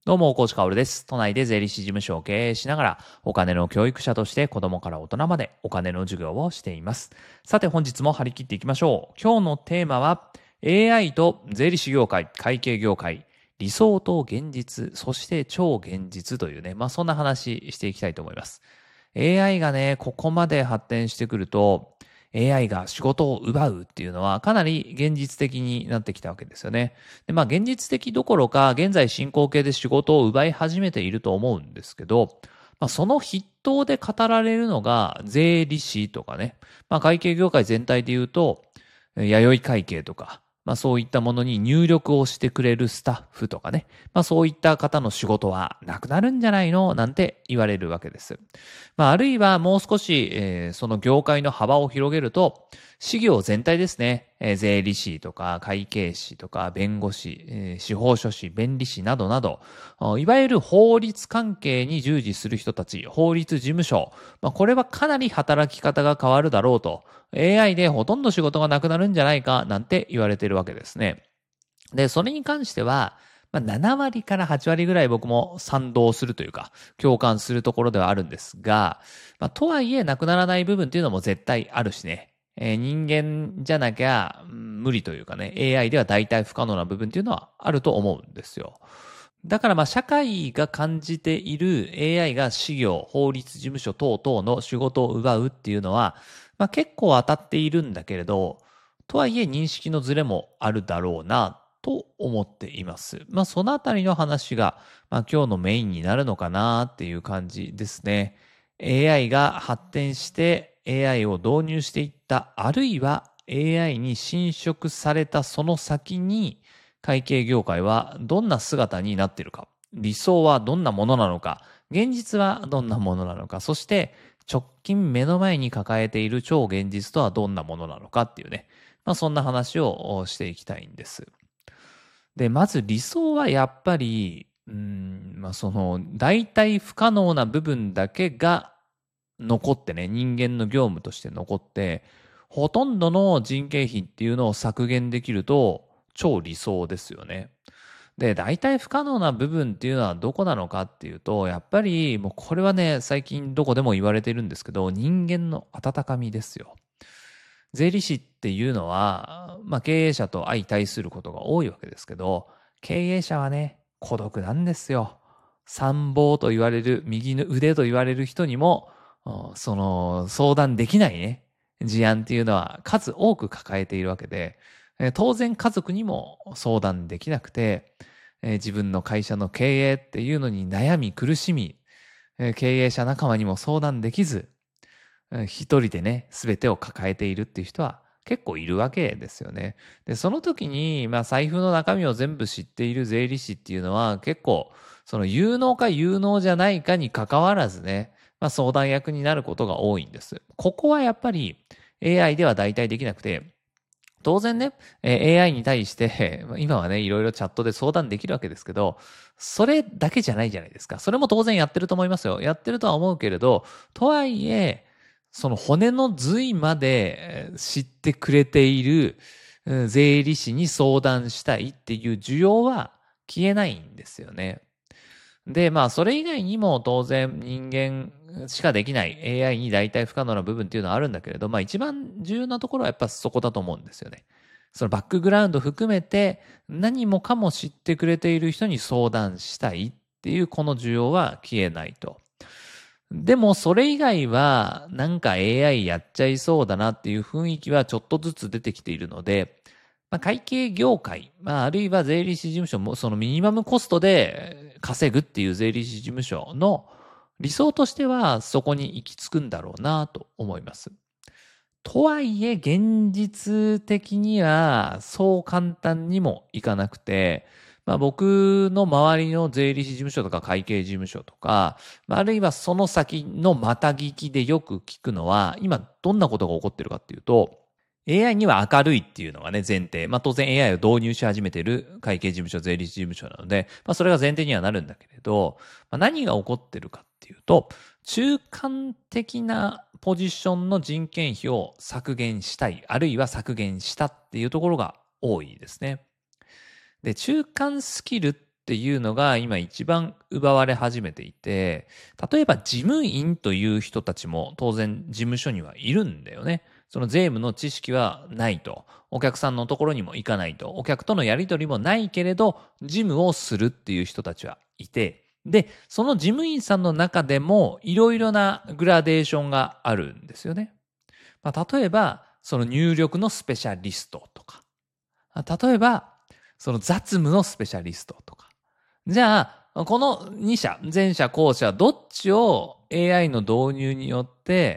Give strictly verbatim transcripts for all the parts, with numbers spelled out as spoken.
どうも、コーチカオルです。都内で税理士事務所を経営しながら、お金の教育者として子供から大人までお金の授業をしています。さて本日も張り切っていきましょう。今日のテーマは、エーアイ と税理士業界、会計業界、理想と現実、そして超現実というね、まあそんな話していきたいと思います。エーアイ がね、ここまで発展してくると、エーアイ が仕事を奪うっていうのはかなり現実的になってきたわけですよね。で、まあ現実的どころか現在進行形で仕事を奪い始めていると思うんですけど、まあその筆頭で語られるのが税理士とかね、まあ会計業界全体で言うと、弥生会計とか、まあそういったものに入力をしてくれるスタッフとかね、まあそういった方の仕事はなくなるんじゃないのなんて言われるわけです。まああるいはもう少し、えーその業界の幅を広げると、事業全体ですね、えー税理士とか会計士とか弁護士、えー司法書士、弁理士などなど、いわゆる法律関係に従事する人たち、法律事務所、まあ、これはかなり働き方が変わるだろうと、エーアイ でほとんど仕事がなくなるんじゃないかなんて言われているわけですね。で、それに関しては、まあ、なな割からはち割ぐらい僕も賛同するというか、共感するところではあるんですが、まあ、とはいえなくならない部分っていうのも絶対あるしね、えー人間じゃなきゃうん無理というかね、エーアイ では大体不可能な部分っていうのはあると思うんですよ。だからまあ社会が感じている エーアイ が事業、法律事務所等々の仕事を奪うっていうのは、まあ結構当たっているんだけれど、とはいえ認識のズレもあるだろうなと思っています。まあそのあたりの話が、まあ今日のメインになるのかなっていう感じですね。エーアイ が発展して エーアイ を導入していった、あるいは エーアイ に侵食されたその先に、会計業界はどんな姿になっているか、理想はどんなものなのか、現実はどんなものなのか、そして直近目の前に抱えている超現実とはどんなものなのかっていうね、まあそんな話をしていきたいんです。で、まず理想はやっぱり、うん、まあその大体不可能な部分だけが残ってね、人間の業務として残って、ほとんどの人件費っていうのを削減できると超理想ですよね。で、大体不可能な部分っていうのはどこなのかっていうと、やっぱりもうこれはね、最近どこでも言われているんですけど、人間の温かみですよ。税理士っていうのは、まあ経営者と相対することが多いわけですけど、経営者はね、孤独なんですよ。参謀と言われる、右の腕と言われる人にも、その相談できないね、事案っていうのは数多く抱えているわけで、当然家族にも相談できなくて、自分の会社の経営っていうのに悩み苦しみ、経営者仲間にも相談できず、一人でね、すべてを抱えているっていう人は結構いるわけですよね。で、その時に、まあ財布の中身を全部知っている税理士っていうのは結構、その有能か有能じゃないかに関わらずね、まあ相談役になることが多いんです。ここはやっぱり エーアイ では代替できなくて、当然ね、エーアイ に対して、今はね、いろいろチャットで相談できるわけですけど、それだけじゃないじゃないですか。それも当然やってると思いますよ。やってるとは思うけれど、とはいえ、その骨の髄まで知ってくれている税理士に相談したいっていう需要は消えないんですよね。で、まあ、それ以外にも当然人間しかできない エーアイ に大体不可能な部分っていうのはあるんだけれど、まあ一番重要なところはやっぱそこだと思うんですよね。そのバックグラウンド含めて何もかも知ってくれている人に相談したいっていうこの需要は消えないと。でもそれ以外はなんか エーアイ やっちゃいそうだなっていう雰囲気はちょっとずつ出てきているので、まあ、会計業界、まあ、あるいは税理士事務所もそのミニマムコストで稼ぐっていう税理士事務所の理想としてはそこに行き着くんだろうなと思います。とはいえ現実的にはそう簡単にもいかなくて、まあ僕の周りの税理士事務所とか会計事務所とか、あるいはその先のまた聞きでよく聞くのは、今どんなことが起こってるかっていうと、エーアイ には明るいっていうのがね、前提。まあ当然 エーアイ を導入し始めている会計事務所、税理士事務所なので、まあそれが前提にはなるんだけれど、まあ、何が起こってるかっていうと、中間的なポジションの人件費を削減したい、あるいは削減したっていうところが多いですね。で、中間スキルっっていうのが今一番奪われ始めていて、例えば事務員という人たちも当然事務所にはいるんだよね。その税務の知識はないと。お客さんのところにも行かないと。お客とのやり取りもないけれど、事務をするっていう人たちはいて、で、その事務員さんの中でもいろいろなグラデーションがあるんですよね。まあ、例えば、その入力のスペシャリストとか、例えば、その雑務のスペシャリストとか。じゃあ、このに社、前者後者、どっちを エーアイ の導入によって、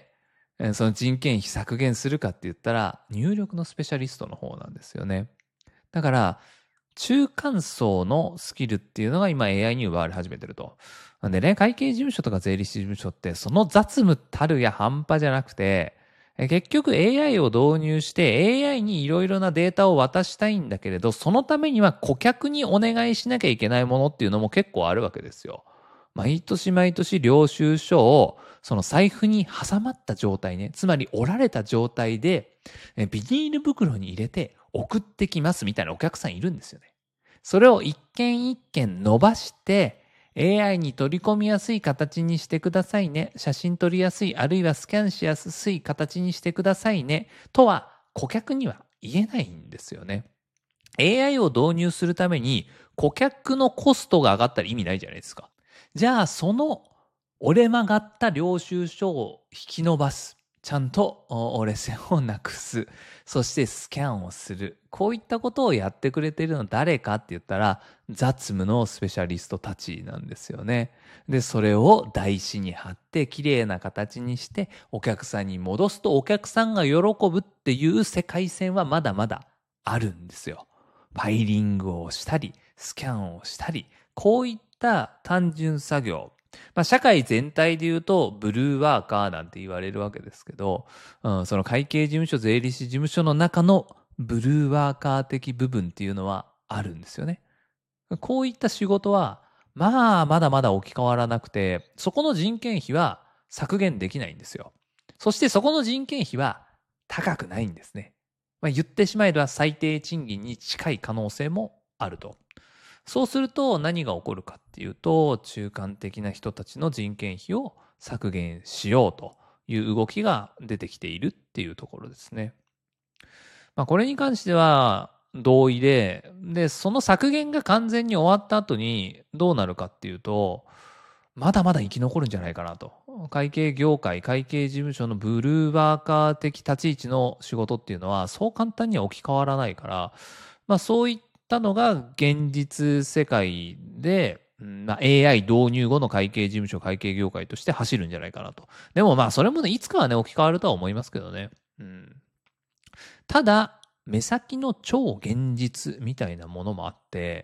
その人件費削減するかって言ったら、入力のスペシャリストの方なんですよね。だから、中間層のスキルっていうのが今 エーアイ に奪われ始めてると。なんでね、会計事務所とか税理士事務所ってその雑務たるや半端じゃなくて、結局 エーアイ を導入して エーアイ にいろいろなデータを渡したいんだけれど、そのためには顧客にお願いしなきゃいけないものっていうのも結構あるわけですよ。毎年毎年領収書をその財布に挟まった状態ね、つまり折られた状態でビニール袋に入れて送ってきますみたいなお客さんいるんですよね。それを一件一件伸ばして エーアイ に取り込みやすい形にしてくださいね。写真撮りやすい、あるいはスキャンしやすい形にしてくださいね。とは顧客には言えないんですよね。エーアイ を導入するために顧客のコストが上がったら意味ないじゃないですか。じゃあその折れ曲がった領収書を引き伸ばす。ちゃんと折れ線をなくす。そしてスキャンをする。こういったことをやってくれているのは誰かって言ったら雑務のスペシャリストたちなんですよね。で、それを台紙に貼って綺麗な形にしてお客さんに戻すとお客さんが喜ぶっていう世界線はまだまだあるんですよ。ファイリングをしたり、スキャンをしたり、こういった単純作業。まあ、社会全体で言うとブルーワーカーなんて言われるわけですけど、うん、その会計事務所、税理士事務所の中のブルーワーカー的部分っていうのはあるんですよね。こういった仕事はまあまだまだ置き換わらなくて、そこの人件費は削減できないんですよ。そしてそこの人件費は高くないんですね。まあ、言ってしまえば最低賃金に近い可能性もあると。そうすると何が起こるかっていうと、中間的な人たちの人件費を削減しようという動きが出てきているっていうところですね。まあ、これに関しては同意で、で、その削減が完全に終わった後にどうなるかっていうと、まだまだ生き残るんじゃないかなと。会計業界、会計事務所のブルーワーカー的立ち位置の仕事っていうのはそう簡単には置き換わらないから、まあそういったのが現実世界で、まあ、エーアイ 導入後の会計事務所、会計業界として走るんじゃないかなと。でもまあそれもね、いつかはね、置き換わるとは思いますけどね。うん、ただ、目先の超現実みたいなものもあって、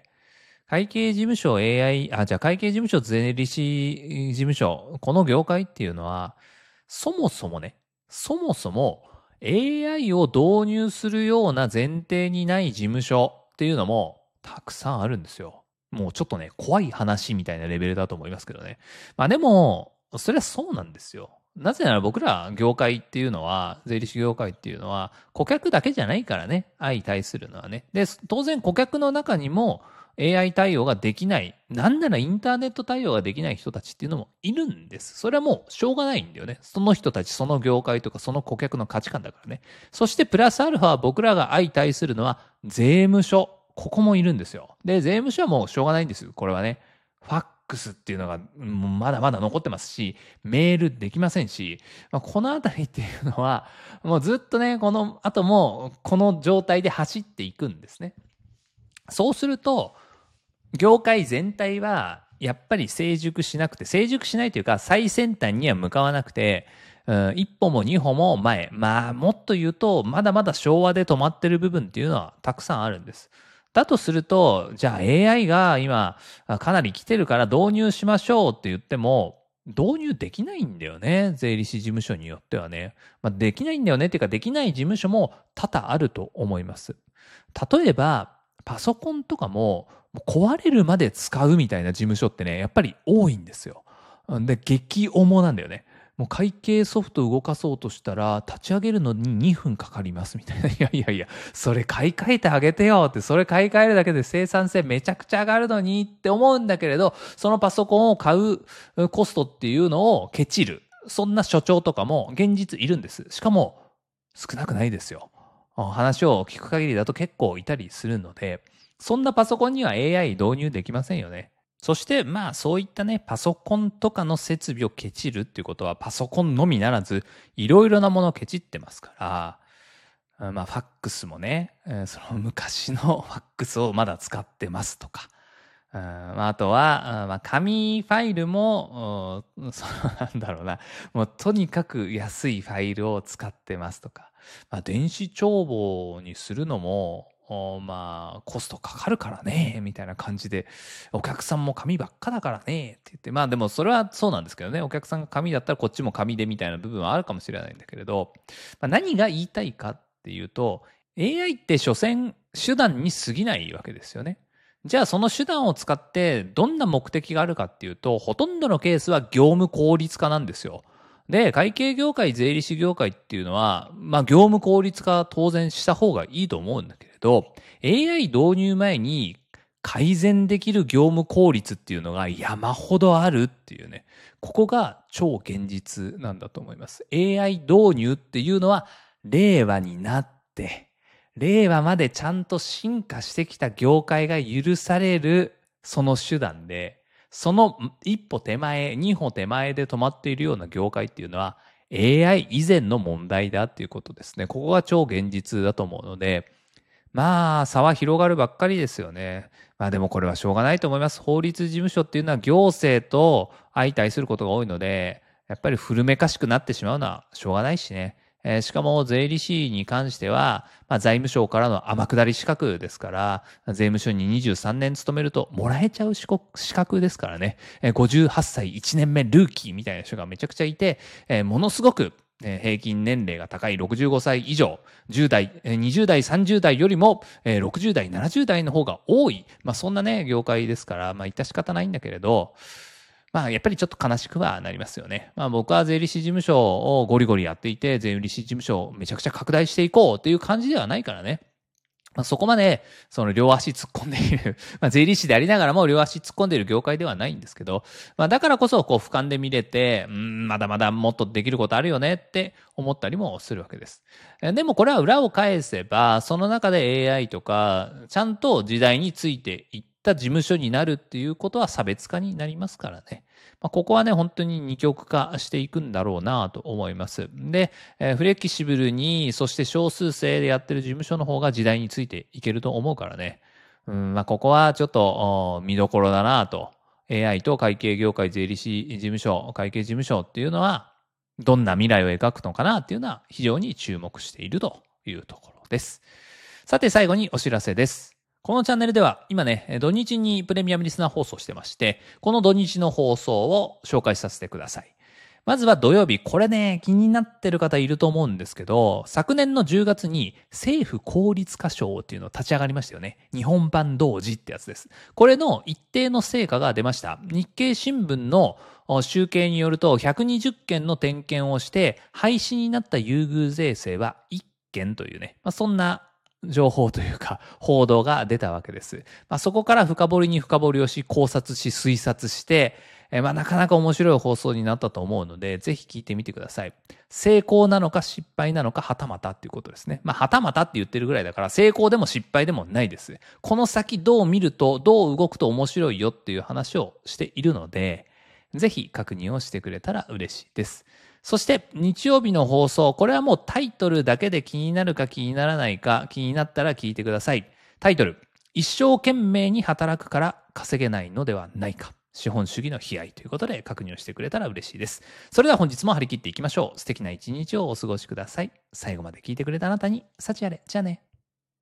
会計事務所 エーアイ、あ、じゃあ会計事務所税理士事務所、この業界っていうのは、そもそもね、そもそも エーアイ を導入するような前提にない事務所っていうのもたくさんあるんですよ。もうちょっとね、怖い話みたいなレベルだと思いますけどね。まあでも、それはそうなんですよ。なぜなら僕ら業界っていうのは、税理士業界っていうのは、顧客だけじゃないからね、相対するのはね。で、当然顧客の中にも、エーアイ 対応ができない、なんならインターネット対応ができない人たちっていうのもいるんです。それはもうしょうがないんだよね。その人たち、その業界とかその顧客の価値観だからね。そしてプラスアルファ僕らが相対するのは税務署。ここもいるんですよ。で、税務署はもうしょうがないんですよ。これはね。ファックスっていうのがまだまだ残ってますし、メールできませんし、まあ、このあたりっていうのは、もうずっとね、この後もこの状態で走っていくんですね。そうすると、業界全体はやっぱり成熟しなくて、成熟しないというか最先端には向かわなくて、うん、一歩も二歩も前、まあもっと言うとまだまだ昭和で止まってる部分っていうのはたくさんあるんです。だとすると、じゃあ エーアイ が今かなり来てるから導入しましょうって言っても、導入できないんだよね。税理士事務所によってはね。まあ、できないんだよねっていうか、できない事務所も多々あると思います。例えば、パソコンとかも壊れるまで使うみたいな事務所ってね、やっぱり多いんですよ。で、激重なんだよね。 もう会計ソフト動かそうとしたら、立ち上げるのににふんかかりますみたいな。いやいやいや、それ買い替えてあげてよって、それ買い替えるだけで生産性めちゃくちゃ上がるのにって思うんだけれど、そのパソコンを買うコストっていうのをケチる。そんな所長とかも現実いるんです。しかも少なくないですよ。話を聞く限りだと結構いたりするので、そんなパソコンには エーアイ 導入できませんよね。そしてまあそういったね、パソコンとかの設備をケチるっていうことはパソコンのみならずいろいろなものをケチってますから、まあファックスもね、その昔のファックスをまだ使ってますとか、あとは、まあ、紙ファイルも、そのなんだろうな、もうとにかく安いファイルを使ってますとか、まあ、電子帳簿にするのも、まあ、コストかかるからね、みたいな感じで、お客さんも紙ばっかだからね、って言って、まあでもそれはそうなんですけどね、お客さんが紙だったらこっちも紙でみたいな部分はあるかもしれないんだけれど、まあ、何が言いたいかっていうと、エーアイ って所詮手段に過ぎないわけですよね。じゃあその手段を使ってどんな目的があるかっていうと、ほとんどのケースは業務効率化なんですよ。で、会計業界、税理士業界っていうのは、まあ業務効率化当然した方がいいと思うんだけれど、エーアイ 導入前に改善できる業務効率っていうのが山ほどあるっていうね、ここが超現実なんだと思います。エーアイ 導入っていうのは令和になって、令和までちゃんと進化してきた業界が許されるその手段で、その一歩手前、二歩手前で止まっているような業界っていうのは エーアイ 以前の問題だっていうことですね。ここが超現実だと思うので、まあ差は広がるばっかりですよね。まあでもこれはしょうがないと思います。法律事務所っていうのは行政と相対することが多いので、やっぱり古めかしくなってしまうのはしょうがないしね。えー、しかも税理士に関しては、まあ、財務省からの天下り資格ですから、税務署ににじゅうさんねん勤めるともらえちゃう資格ですからね、えー、ごじゅうはっさいいちねんめルーキーみたいな人がめちゃくちゃいて、えー、ものすごく平均年齢が高いろくじゅうごさい以上、じゅう代、にじゅう代、さんじゅう代よりもろくじゅう代、ななじゅう代の方が多い。まあそんなね、業界ですから、まあ致し方ないんだけれど、まあやっぱりちょっと悲しくはなりますよね。まあ僕は税理士事務所をゴリゴリやっていて、税理士事務所をめちゃくちゃ拡大していこうっていう感じではないからね。まあ、そこまで、その両足突っ込んでいる、まあ税理士でありながらも両足突っ込んでいる業界ではないんですけど、まあだからこそこう俯瞰で見れて、うん、まだまだもっとできることあるよねって思ったりもするわけです。でもこれは裏を返せば、その中で エーアイ とか、ちゃんと時代についていった事務所になるっていうことは差別化になりますからね。まあ、ここはね、本当に二極化していくんだろうなと思います。で、えー、フレキシブルに、そして少数制でやってる事務所の方が時代についていけると思うからね。うん、まあ、ここはちょっと見どころだなと。エーアイ と会計業界税理士事務所、会計事務所っていうのは、どんな未来を描くのかなっていうのは非常に注目しているというところです。さて最後にお知らせです。このチャンネルでは今ね、土日にプレミアムリスナー放送してまして、この土日の放送を紹介させてください。まずは土曜日、これね、気になってる方いると思うんですけど、昨年のじゅうがつに政府効率化賞っていうのを立ち上がりましたよね。日本版同時ってやつです。これの一定の成果が出ました。日経新聞の集計によるとひゃくにじゅっけんの点検をして廃止になった優遇税制はいっけんというね、まあ、そんな情報というか報道が出たわけです。まあ、そこから深掘りに深掘りをし考察し推察して、えまあ、なかなか面白い放送になったと思うのでぜひ聞いてみてください。成功なのか失敗なのかはたまたっていうことですね。まあはたまたって言ってるぐらいだから成功でも失敗でもないです。この先どう見るとどう動くと面白いよっていう話をしているのでぜひ確認をしてくれたら嬉しいです。そして日曜日の放送、これはもうタイトルだけで気になるか気にならないか気になったら聞いてください。タイトル、一生懸命に働くから稼げないのではないか。資本主義の悲哀ということで確認をしてくれたら嬉しいです。それでは本日も張り切っていきましょう。素敵な一日をお過ごしください。最後まで聞いてくれたあなたに幸あれ。じゃあね。